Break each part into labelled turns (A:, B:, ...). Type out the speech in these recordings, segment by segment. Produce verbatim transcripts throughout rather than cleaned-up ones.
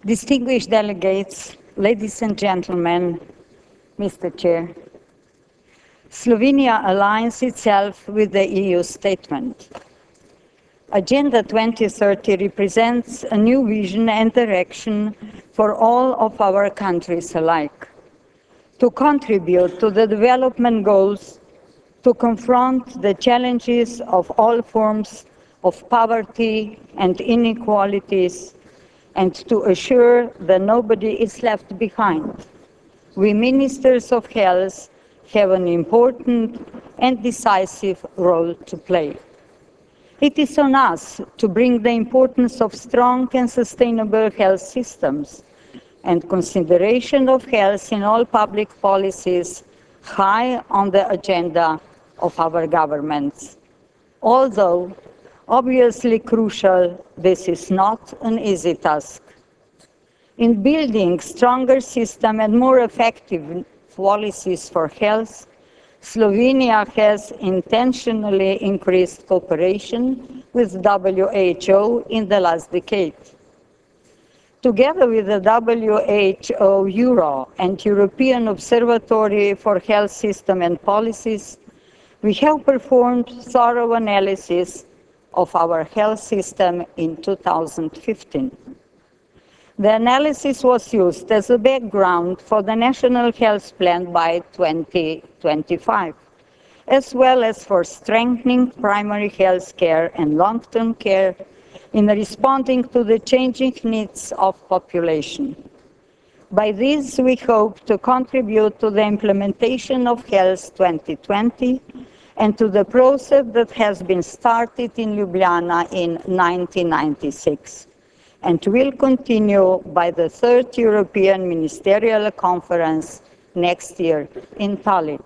A: Distinguished delegates, ladies and gentlemen, Mister Chair, Slovenia aligns itself with the E U statement. Agenda twenty thirty represents a new vision and direction for all of our countries alike, to contribute to the development goals, to confront the challenges of all forms of poverty and inequalities, and to assure that nobody is left behind. We ministers of health have an important and decisive role to play. It is on us to bring the importance of strong and sustainable health systems and consideration of health in all public policies high on the agenda of our governments. Although obviously crucial, this is not an easy task. In building stronger systems and more effective policies for health, Slovenia has intentionally increased cooperation with W H O in the last decade. Together with the W H O Euro and European Observatory for Health System and Policies, we have performed thorough analysis of our health system in two thousand fifteen. The analysis was used as a background for the National Health Plan by twenty twenty-five, as well as for strengthening primary health care and long-term care in responding to the changing needs of population. By this, we hope to contribute to the implementation of Health twenty twenty and to the process that has been started in Ljubljana in nineteen ninety-six. And will continue by the third European Ministerial Conference next year in Tallinn.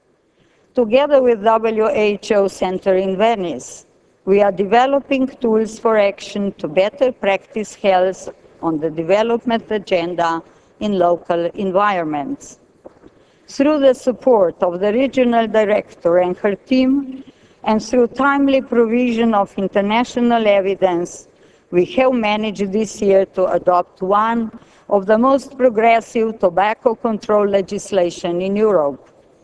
A: Together with W H O Center in Venice, we are developing tools for action to better practice health on the development agenda in local environments. Through the support of the regional director and her team, and through timely provision of international evidence, we have managed this year to adopt one of the most progressive tobacco control legislation in Europe.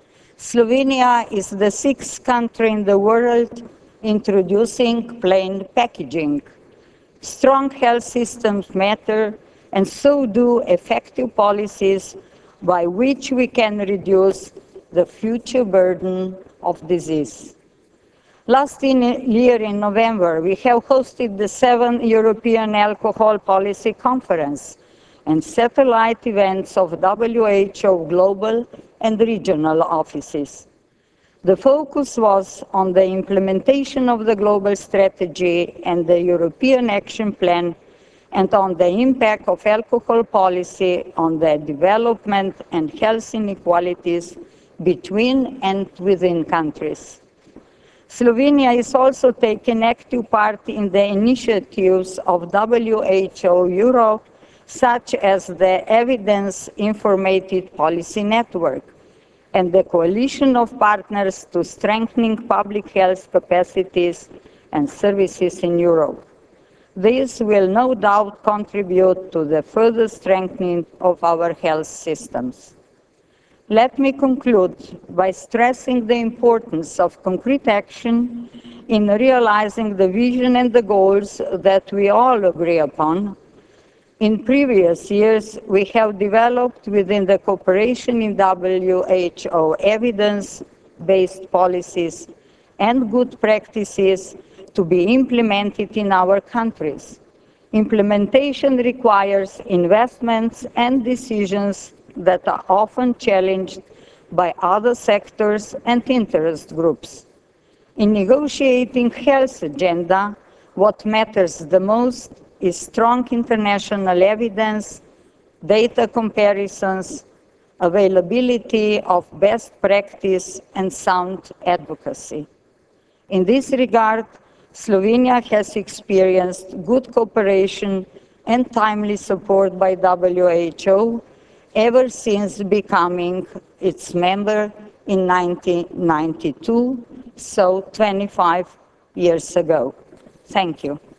A: Slovenia is the sixth country in the world introducing plain packaging. Strong health systems matter, and so do effective policies by which we can reduce the future burden of disease. Last year in November, we have hosted the seventh European Alcohol Policy Conference and satellite events of W H O global and regional offices. The focus was on the implementation of the global strategy and the European Action Plan, and on the impact of alcohol policy on the development and health inequalities between and within countries. Slovenia is also taking active part in the initiatives of W H O Europe, such as the Evidence Informative Policy Network and the coalition of partners to strengthening public health capacities and services in Europe. This will no doubt contribute to the further strengthening of our health systems. Let me conclude by stressing the importance of concrete action in realizing the vision and the goals that we all agree upon. In previous years, we have developed within the cooperation in W H O evidence-based policies and good practices to be implemented in our countries. Implementation requires investments and decisions that are often challenged by other sectors and interest groups. In negotiating health agenda, what matters the most is strong international evidence, data comparisons, availability of best practice, and sound advocacy. In this regard, Slovenia has experienced good cooperation and timely support by W H O ever since becoming its member in nineteen ninety-two, so twenty-five years ago. Thank you.